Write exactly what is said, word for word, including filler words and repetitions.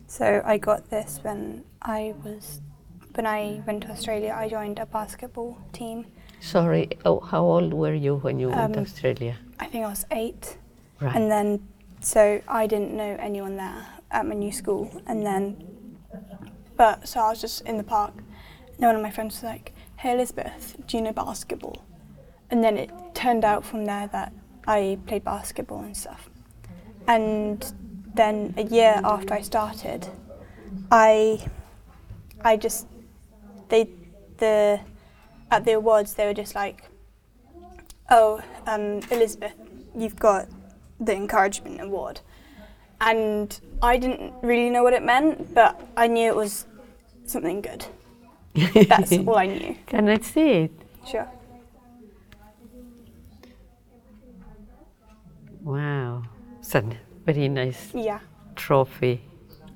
So I got this when I was, when I went to Australia, I joined a basketball team. Sorry, oh, how old were you when you went to Um, Australia? I think I was eight. Right. And then, so I didn't know anyone there at my new school. And then, but, so I was just in the park. And one of my friends was like, hey Elizabeth, do you know basketball? And then it turned out from there that I played basketball and stuff. And then a year after I started, I, I just, they, the, at the awards they were just like, oh, um, Elizabeth, you've got the encouragement award. And I didn't really know what it meant, but I knew it was something good. That's all I knew. Can I see it? Sure. Wow, it's a very nice Yeah. trophy.